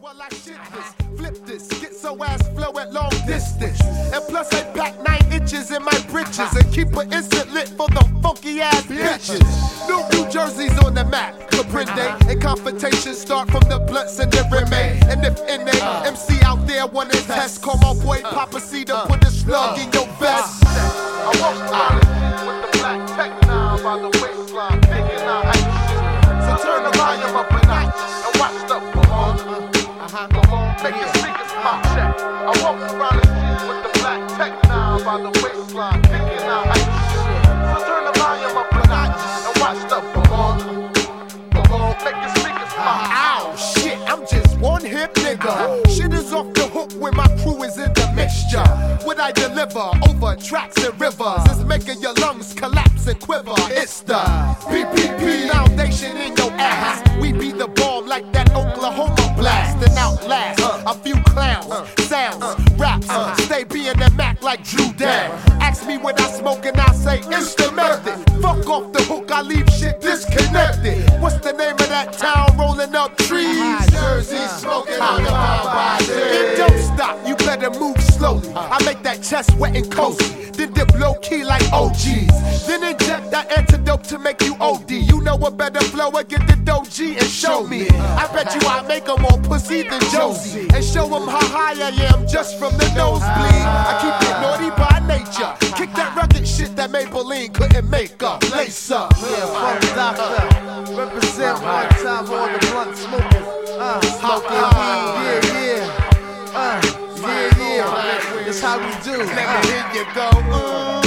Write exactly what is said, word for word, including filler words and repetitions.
while I shit this, flip this, schizo ass flow at long distance. And plus I pack nine inches in my britches and keep an instant lit for the funky ass bitches. New New Jersey's on the map, Caprende, and confrontations start from the blunts and the remain. And if N A M C out there wanna test, call my boy Papa C to put a slug in your vest. I won't start with the black tech now by the waistline, picking out action. So turn the volume up a notch and watch the boom. Uh-huh. Make your speakers pop check. I walk around the street with the black tech now by the waistline, picking out action. So turn the volume up a notch and watch the boom. Boom. Make your speakers pop. Ow, shit, I'm just one hip nigga. Shit is off the hook when my crew is in the mixture. What I deliver over tracks and rivers is making your lungs collapse and quiver. It's the P P P foundation in your ass. We be the bomb like that Oklahoma blast and outlast a few clowns, sounds, raps. Stay being the Mac like Drew Dan. Ask me what I smoke and I say it's the method. Fuck off the hook, I leave shit disconnected. What's the name of that town rolling up trees? Jersey smoking on the body. It don't stop, you better move slowly. I make that chest wet and cozy, then dip low key like O Gs. Then inject that antidote to make you O D. You know a better flow, get the doji and show me. I bet you I make them more pussy than Josie, and show them how high I am just from the nosebleed. I keep it naughty by nature. Kick that rugged shit that Maybelline couldn't make up. Lace up. Yeah, Funk Doctor. Represent one time for all the blunt smoking. Uh, smoking weed. Yeah, yeah. Uh, yeah, yeah. That's how we do. Let me hear you go. Uh.